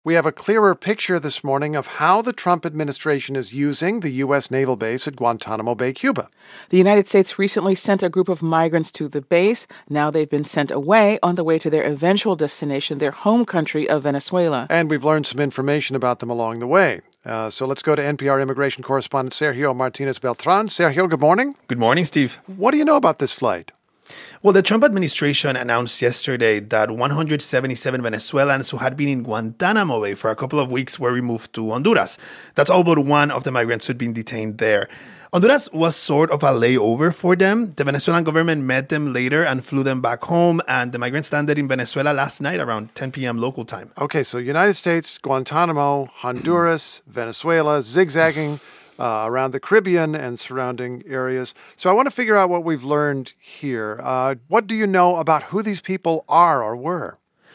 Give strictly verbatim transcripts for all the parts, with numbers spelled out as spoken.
We have a clearer picture this morning of how the Trump administration is using the U S naval base at Guantanamo Bay, Cuba. The United States recently sent a group of migrants to the base. Now they've been sent away on the way to their eventual destination, their home country of Venezuela. And we've learned some information about them along the way. Uh, so let's go to N P R immigration correspondent Sergio Martinez Beltran. Sergio, good morning. Good morning, Steve. What do you know about this flight? Well, the Trump administration announced yesterday that one hundred seventy-seven Venezuelans who had been in Guantanamo Bay for a couple of weeks were removed to Honduras. That's all but one of the migrants who'd been detained there. Honduras was sort of a layover for them. The Venezuelan government met them later and flew them back home, and the migrants landed in Venezuela last night around ten p.m. local time. Okay, so United States, Guantanamo, Honduras, Venezuela, zigzagging Uh, around the Caribbean and surrounding areas. So I want to figure out what we've learned here. Uh, what do you know about who these people are or were?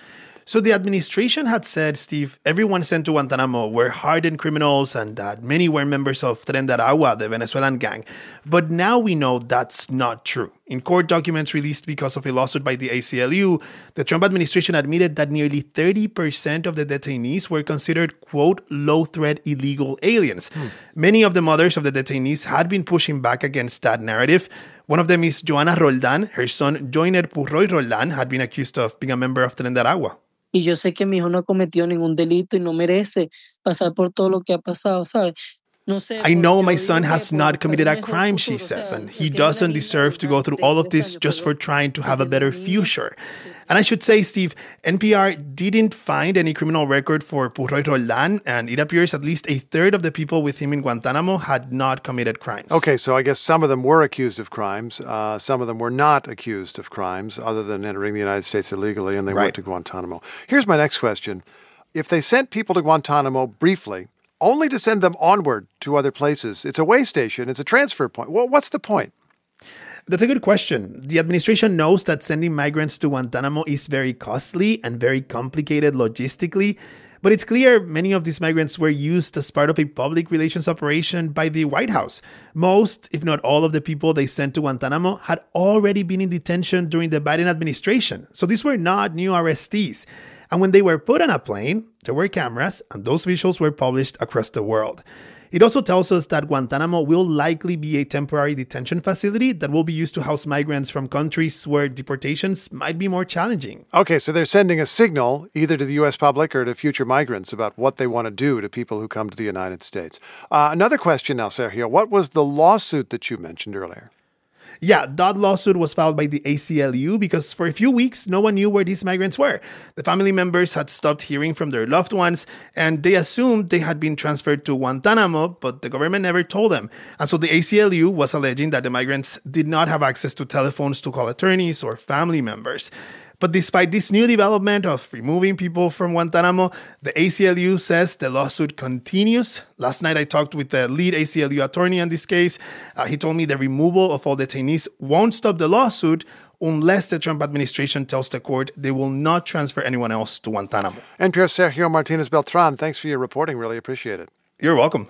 So the administration had said, Steve, everyone sent to Guantanamo were hardened criminals and that many were members of Tren de Aragua, the Venezuelan gang. But now we know that's not true. In court documents released because of a lawsuit by the A C L U, the Trump administration admitted that nearly thirty percent of the detainees were considered, quote, low-threat illegal aliens. Hmm. Many of the mothers of the detainees had been pushing back against that narrative. One of them is Joana Roldán. Her son, Joyner Purroy Roldán, had been accused of being a member of Tren de Aragua. Y yo sé que mi hijo no cometió ningún delito y no merece pasar por todo lo que ha pasado, ¿sabes? No sé, I know my son has not committed a crime, she says, and he doesn't deserve to go through all of this just for trying to have a better future. And I should say, Steve, N P R didn't find any criminal record for Purroy Roldán, and it appears at least a third of the people with him in Guantanamo had not committed crimes. Okay, so I guess some of them were accused of crimes. Uh, some of them were not accused of crimes other than entering the United States illegally, and they Right. went to Guantanamo. Here's my next question. If they sent people to Guantanamo briefly, only to send them onward to other places, it's a way station, it's a transfer point. Well, what's the point? That's a good question. The administration knows that sending migrants to Guantanamo is very costly and very complicated logistically, but it's clear many of these migrants were used as part of a public relations operation by the White House. Most, if not all, of the people they sent to Guantanamo had already been in detention during the Biden administration, so these were not new arrestees. And when they were put on a plane, there were cameras, and those visuals were published across the world. It also tells us that Guantanamo will likely be a temporary detention facility that will be used to house migrants from countries where deportations might be more challenging. Okay, so they're sending a signal either to the U S public or to future migrants about what they want to do to people who come to the United States. Uh, another question now, Sergio. What was the lawsuit that you mentioned earlier? Yeah, that lawsuit was filed by the A C L U because for a few weeks, no one knew where these migrants were. The family members had stopped hearing from their loved ones, and they assumed they had been transferred to Guantanamo, but the government never told them. And so the A C L U was alleging that the migrants did not have access to telephones to call attorneys or family members. But despite this new development of removing people from Guantanamo, the A C L U says the lawsuit continues. Last night, I talked with the lead A C L U attorney on this case. Uh, he told me the removal of all detainees won't stop the lawsuit unless the Trump administration tells the court they will not transfer anyone else to Guantanamo. N P R's Sergio Martinez Beltran, thanks for your reporting. Really appreciate it. You're welcome.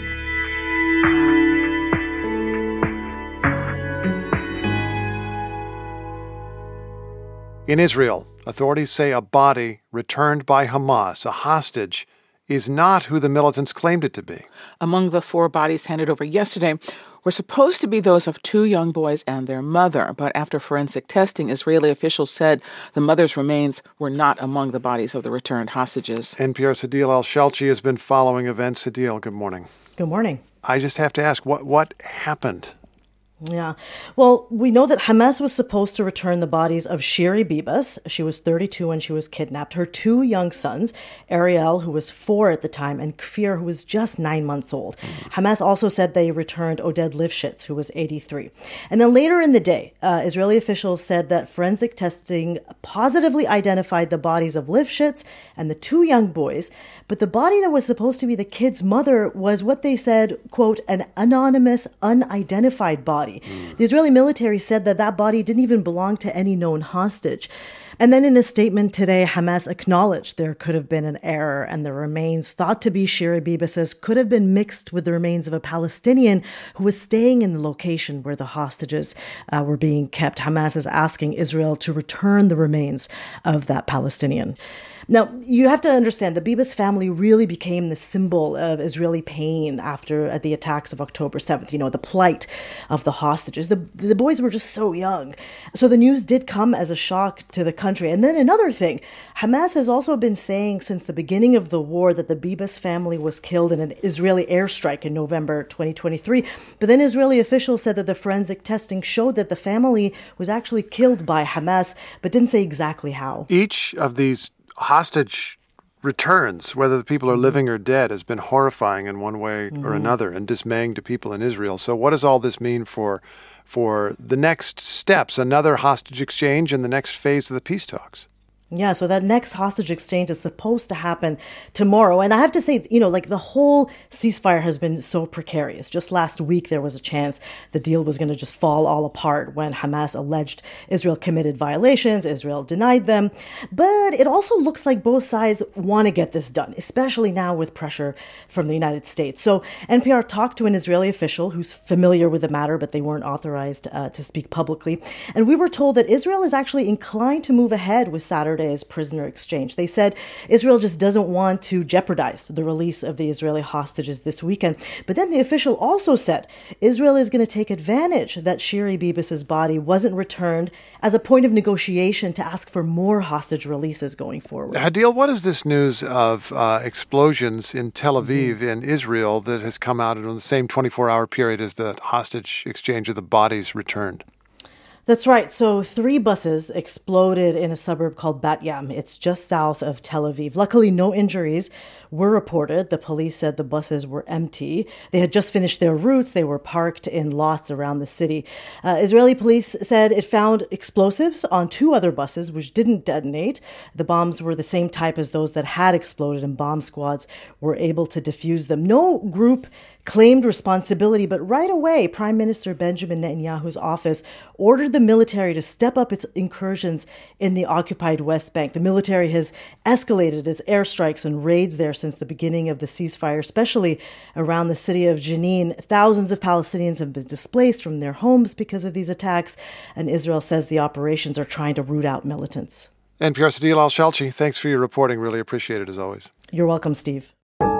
In Israel, authorities say a body returned by Hamas, a hostage, is not who the militants claimed it to be. Among the four bodies handed over yesterday were supposed to be those of two young boys and their mother. But after forensic testing, Israeli officials said the mother's remains were not among the bodies of the returned hostages. N P R's Hadil Al-Shalchi has been following events. Hadil, good morning. Good morning. I just have to ask, what what happened? Yeah. Well, we know that Hamas was supposed to return the bodies of Shiri Bibas. She was thirty-two when she was kidnapped. Her two young sons, Ariel, who was four at the time, and Kfir, who was just nine months old. Mm-hmm. Hamas also said they returned Oded Lifshitz, who was eighty-three. And then later in the day, uh, Israeli officials said that forensic testing positively identified the bodies of Lifshitz and the two young boys. But the body that was supposed to be the kid's mother was what they said, quote, an anonymous, unidentified body. body. Mm. The Israeli military said that that body didn't even belong to any known hostage. And then in a statement today, Hamas acknowledged there could have been an error and the remains thought to be Shiri Bibas's could have been mixed with the remains of a Palestinian who was staying in the location where the hostages uh, were being kept. Hamas is asking Israel to return the remains of that Palestinian. Now, you have to understand the Bibas family really became the symbol of Israeli pain after the attacks of October seventh, you know, the plight of the hostages. The, the boys were just so young. So the news did come as a shock to the country. And then another thing, Hamas has also been saying since the beginning of the war that the Bibas family was killed in an Israeli airstrike in November twenty twenty-three. But then Israeli officials said that the forensic testing showed that the family was actually killed by Hamas, but didn't say exactly how. Each of these hostage returns, whether the people are living or dead, has been horrifying in one way mm-hmm. or another and dismaying to people in Israel. So what does all this mean for for the next steps, another hostage exchange and the next phase of the peace talks? Yeah, so that next hostage exchange is supposed to happen tomorrow. And I have to say, you know, like the whole ceasefire has been so precarious. Just last week, there was a chance the deal was going to just fall all apart when Hamas alleged Israel committed violations. Israel denied them. But it also looks like both sides want to get this done, especially now with pressure from the United States. So N P R talked to an Israeli official who's familiar with the matter, but they weren't authorized uh, to speak publicly. And we were told that Israel is actually inclined to move ahead with Saturday as prisoner exchange. They said Israel just doesn't want to jeopardize the release of the Israeli hostages this weekend. But then the official also said Israel is going to take advantage that Shiri Bibas's body wasn't returned as a point of negotiation to ask for more hostage releases going forward. Hadil, what is this news of uh, explosions in Tel Aviv mm-hmm. in Israel that has come out in the same twenty-four hour period as the hostage exchange of the bodies returned? That's right. So three buses exploded in a suburb called Bat Yam. It's just south of Tel Aviv. Luckily, no injuries were reported. The police said the buses were empty. They had just finished their routes. They were parked in lots around the city. Uh, Israeli police said it found explosives on two other buses, which didn't detonate. The bombs were the same type as those that had exploded, and bomb squads were able to defuse them. No group claimed responsibility, but right away, Prime Minister Benjamin Netanyahu's office ordered the military to step up its incursions in the occupied West Bank. The military has escalated its airstrikes and raids there since the beginning of the ceasefire, especially around the city of Jenin. Thousands of Palestinians have been displaced from their homes because of these attacks, and Israel says the operations are trying to root out militants. N P R's Hadil Al-Shalchi, thanks for your reporting. Really appreciate it as always. You're welcome, Steve.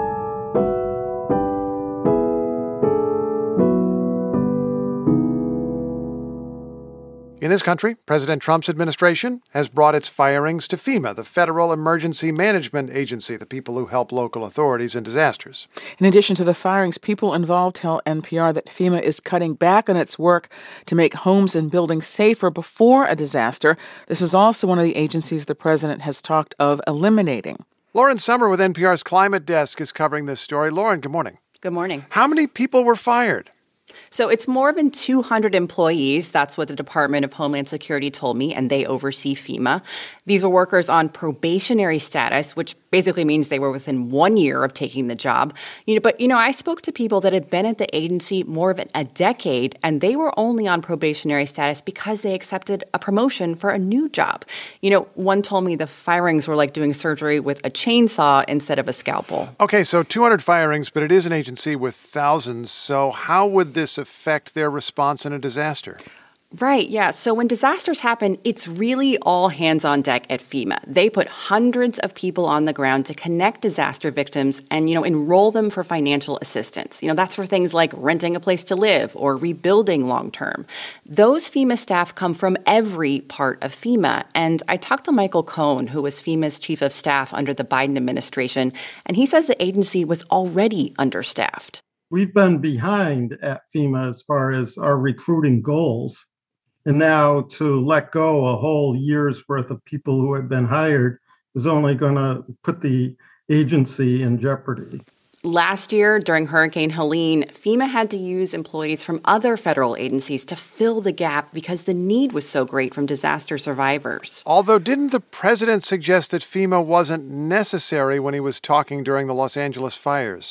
In this country, President Trump's administration has brought its firings to FEMA, the Federal Emergency Management Agency, the people who help local authorities in disasters. In addition to the firings, people involved tell N P R that FEMA is cutting back on its work to make homes and buildings safer before a disaster. This is also one of the agencies the president has talked of eliminating. Lauren Sommer with N P R's Climate Desk is covering this story. Lauren, good morning. Good morning. How many people were fired? So it's more than two hundred employees. That's what the Department of Homeland Security told me, and they oversee FEMA. These were workers on probationary status, which basically means they were within one year of taking the job. You know, but, you know, I spoke to people that had been at the agency more than a decade, and they were only on probationary status because they accepted a promotion for a new job. You know, one told me the firings were like doing surgery with a chainsaw instead of a scalpel. Okay, so two hundred firings, but it is an agency with thousands. So how would this affect their response in a disaster? Right, yeah. So when disasters happen, it's really all hands on deck at FEMA. They put hundreds of people on the ground to connect disaster victims and, you know, enroll them for financial assistance. You know, that's for things like renting a place to live or rebuilding long term. Those FEMA staff come from every part of FEMA. And I talked to Michael Cohen, who was FEMA's chief of staff under the Biden administration, and he says the agency was already understaffed. We've been behind at FEMA as far as our recruiting goals. And now to let go a whole year's worth of people who have been hired is only going to put the agency in jeopardy. Last year, during Hurricane Helene, FEMA had to use employees from other federal agencies to fill the gap because the need was so great from disaster survivors. Although, didn't the president suggest that FEMA wasn't necessary when he was talking during the Los Angeles fires?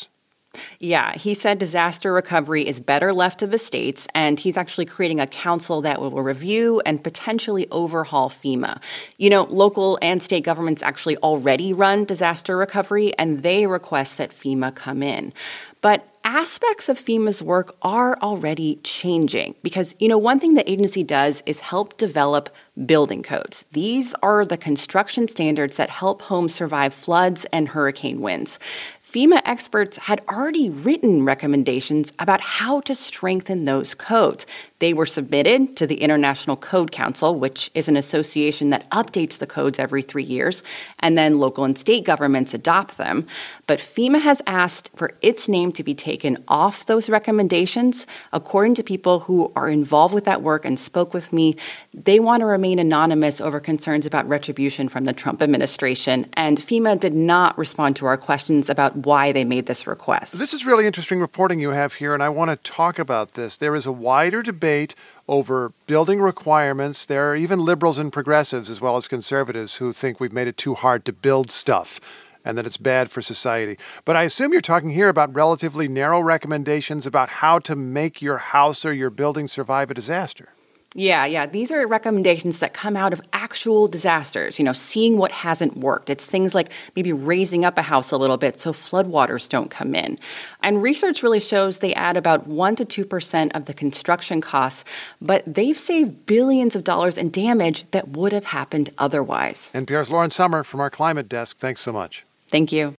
Yeah, he said disaster recovery is better left to the states, and he's actually creating a council that will review and potentially overhaul FEMA. You know, local and state governments actually already run disaster recovery, and they request that FEMA come in. But aspects of FEMA's work are already changing because, you know, one thing the agency does is help develop building codes. These are the construction standards that help homes survive floods and hurricane winds. FEMA experts had already written recommendations about how to strengthen those codes. They were submitted to the International Code Council, which is an association that updates the codes every three years, and then local and state governments adopt them. But FEMA has asked for its name to be taken off those recommendations. According to people who are involved with that work and spoke with me, they want to remain anonymous over concerns about retribution from the Trump administration, and FEMA did not respond to our questions about why they made this request. This is really interesting reporting you have here, and I want to talk about this. There is a wider debate over building requirements. There are even liberals and progressives, as well as conservatives, who think we've made it too hard to build stuff and that it's bad for society. But I assume you're talking here about relatively narrow recommendations about how to make your house or your building survive a disaster. Yeah, yeah. These are recommendations that come out of actual disasters, you know, seeing what hasn't worked. It's things like maybe raising up a house a little bit so floodwaters don't come in. And research really shows they add about one to two percent of the construction costs, but they've saved billions of dollars in damage that would have happened otherwise. N P R's Lauren Sommer from our climate desk. Thanks so much. Thank you.